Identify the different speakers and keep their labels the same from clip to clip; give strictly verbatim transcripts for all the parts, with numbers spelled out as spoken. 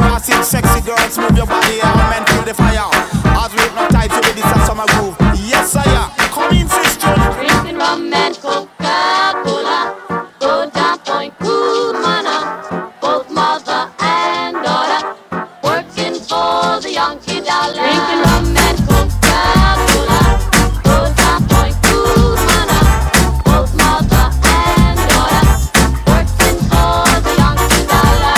Speaker 1: acid, sexy girls, move your body, all men feel the fire. As we hypnotize you with this a summer groove. Yes, sire, come in, sister.
Speaker 2: Drinking rum and Coca-Cola, go down Point Cumana, both mother and daughter, working for the Yankee dollar. Drinking rum and Coca-Cola, go down Point Cumana, both mother and daughter, working for the Yankee dollar.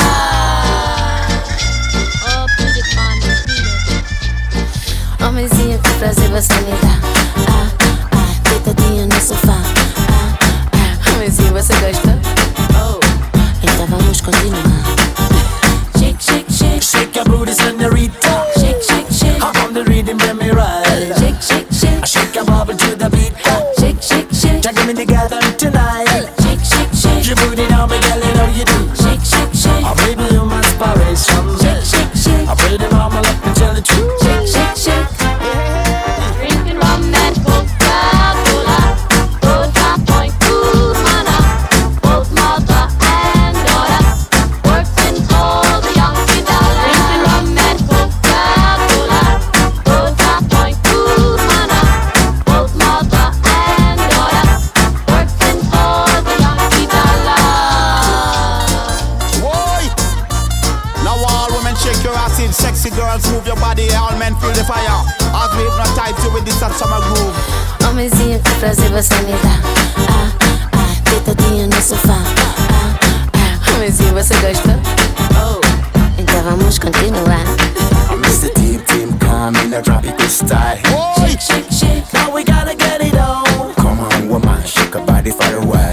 Speaker 2: Oh, Bridget Montez.
Speaker 3: Homenzinho, que prazer você me dá. Ah, ah, deitadinha no sofá. Ah, ah, homenzinho, você gosta? Oh, então vamos continuar. Shake, shake, shake.
Speaker 4: Shake your booty, señorita.
Speaker 3: Shake, shake, shake.
Speaker 4: I'm on the rhythm, let me ride.
Speaker 3: Shake, shake, shake.
Speaker 4: Shake your bubble to the beat.
Speaker 3: Shake, shake, shake.
Speaker 4: Check me together tonight.
Speaker 3: Shake, shake, shake.
Speaker 4: Your booty now, me girl, you know you do.
Speaker 3: Shake, shake, shake.
Speaker 4: Oh, baby, you're my inspiration.
Speaker 3: Shake, shake, shake.
Speaker 4: I pray the mama let me tell the truth.
Speaker 3: Shake, shake, shake.
Speaker 2: Drinking rum and Coca-Cola, go down Point Cumana, both mother and daughter, working for the Yankee dollar. Drinking rum and Coca-Cola, go down Point Cumana, both mother and daughter, working for the Yankee dollar.
Speaker 1: Boy, now all women shake your acid, sexy girls, move your body, all men feel the fire. As we hypnotize you with this a summer groove.
Speaker 3: Homenzinho, que prazer você me dá. Ah, ah, deitadinha no sofá. Ah, ah, homenzinho, você gosta? Oh, então vamos continuar.
Speaker 4: Mister Team Team, come in a tropical style.
Speaker 1: Boy,
Speaker 3: Shake, shake, shake.
Speaker 4: Now we gotta get it on.
Speaker 5: Come on, woman, shake your body for a while.